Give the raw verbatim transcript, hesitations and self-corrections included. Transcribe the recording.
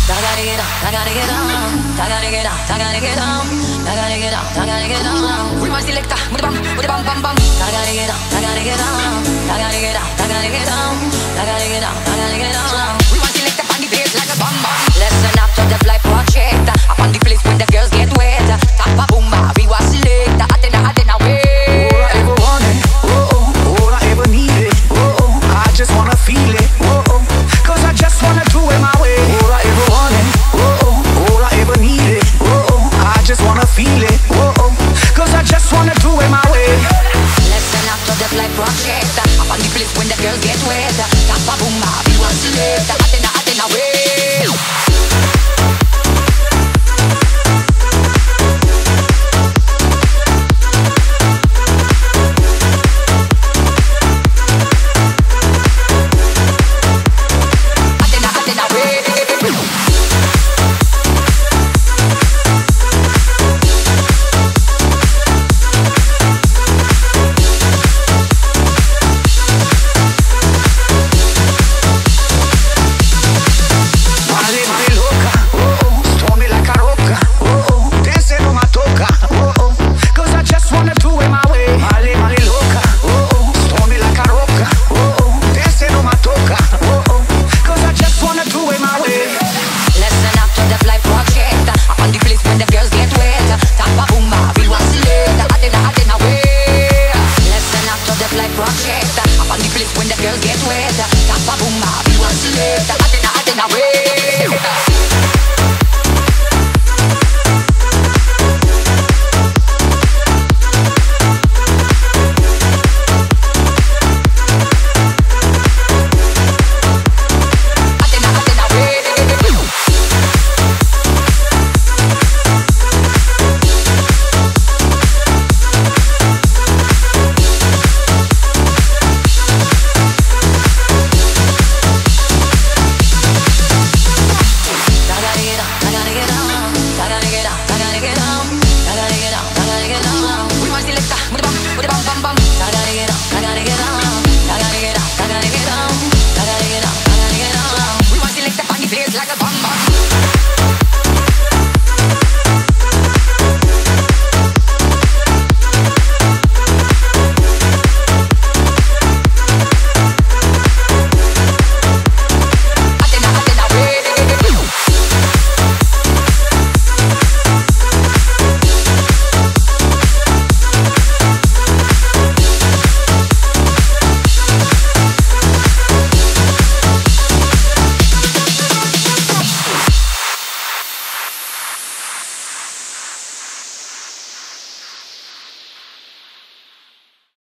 I gotta get up, I gotta get down. I gotta get up, I gotta get down. I gotta get up, I gotta get down. With my selector, with the bam, with the bam, bam, bam. I gotta get up, I gotta get down. I gotta get up, I gotta get down. I gotta get up, I gotta get down.